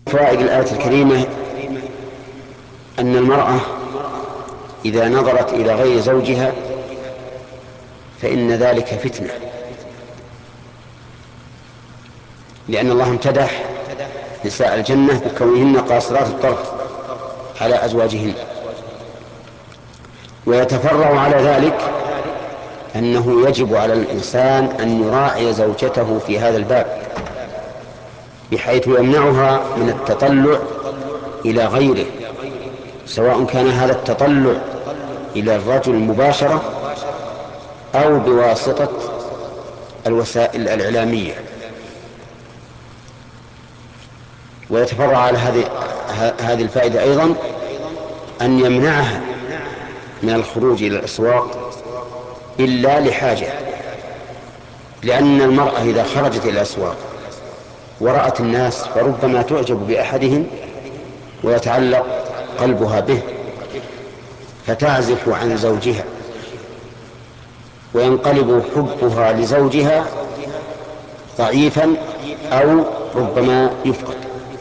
فوائد الآية الكريمة أن المرأة إذا نظرت إلى غير زوجها فإن ذلك فتنة، لأن الله امتدح نساء الجنة بكونهن قاصرات الطرف على أزواجهن. ويتفرع على ذلك أنه يجب على الإنسان أن يراعي زوجته في هذا الباب، بحيث يمنعها من التطلع إلى غيره، سواء كان هذا التطلع إلى الرجل مباشرة أو بواسطة الوسائل الإعلامية. ويتفرع على هذه الفائدة أيضا أن يمنعها من الخروج إلى الأسواق إلا لحاجة، لأن المرأة إذا خرجت إلى الأسواق ورأت الناس فربما تعجب بأحدهم ويتعلق قلبها به فتعزف عن زوجها وينقلب حبها لزوجها ضعيفا أو ربما يفقد.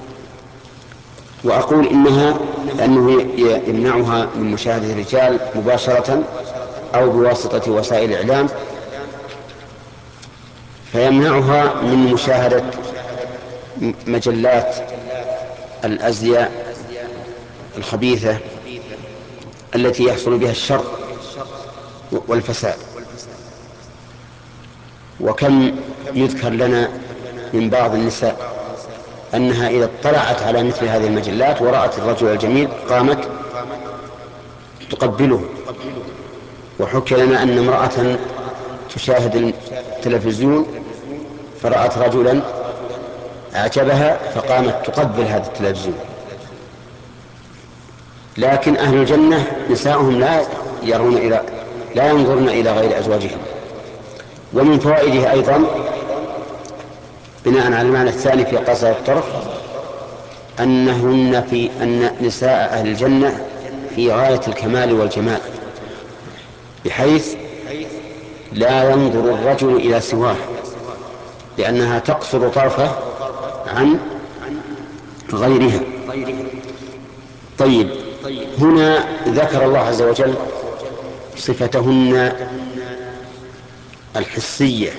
وأقول إنها لأنه يمنعها من مشاهدة الرجال مباشرة أو بواسطة وسائل الإعلام، فيمنعها من مشاهدة مجلات الأزياء الخبيثة التي يحصل بها الشر والفساد. وكم يذكر لنا من بعض النساء أنها إذا اطلعت على مثل هذه المجلات ورأت الرجل الجميل قامت تقبله. وحكي لنا أن امرأة تشاهد التلفزيون فرأت رجلا أعجبها فقامت تقبل هذا التلفزيون. لكن أهل الجنة نساؤهم لا ينظرن إلى غير أزواجهم. ومن فوائده أيضا بناء على المعنى الثاني في قصر الطرف أن نساء أهل الجنة في غاية الكمال والجمال، بحيث لا ينظر الرجل إلى سواه، لأنها تقصر طرفه عن غيرها. طيب، هنا ذكر الله عز وجل صفتهن الحسية،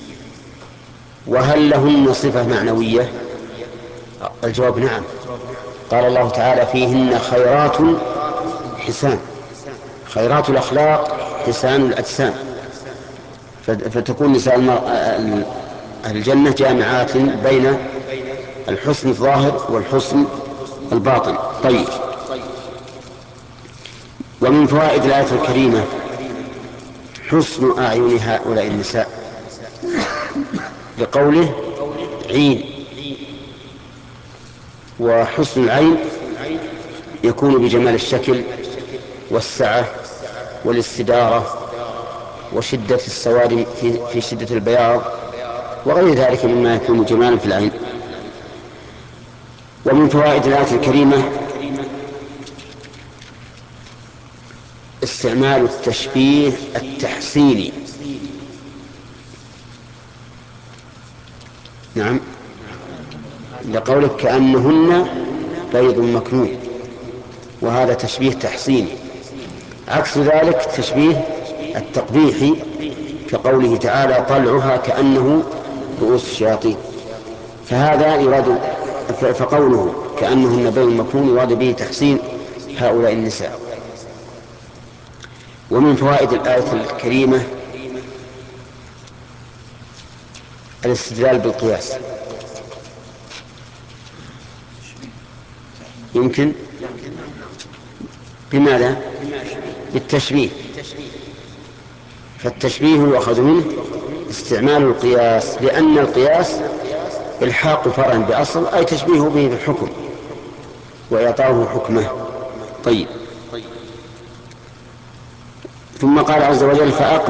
وهل لهن صفة معنوية؟ الجواب نعم. قال الله تعالى فيهن خيرات حسان، خيرات الأخلاق حسان الأجسام، فتكون نساء أهل الجنة جامعات بين الحسن الظاهر والحسن الباطن. طيب، ومن فوائد الآية الكريمة حسن أعين هؤلاء النساء، لقوله عين. وحسن العين يكون بجمال الشكل والسعة والاستدارة وشدة السواد في شدة البياض وغير ذلك مما يكون جمالا في العين. ومن فوائد الآية الكريمة استعمال التشبيه التحسيني. نعم، لقولك كأنهن بيض مكنون، وهذا تشبيه تحسيني. عكس ذلك تشبيه التقبيحي كقوله تعالى طلعها كأنه رؤوس الشياطين، فقوله كأنهن بيض مكنون يراد به تحسين هؤلاء النساء. ومن فوائد الآية الكريمة الاستدلال بالقياس. يمكن بماذا؟ بالتشبيه. فالتشبيه يؤخذ منه استعمال القياس، لأن القياس الحاق فرع بأصل، أي تشبيهه به بالحكم وإعطاه حكمه. طيب، ثم قال عز وجل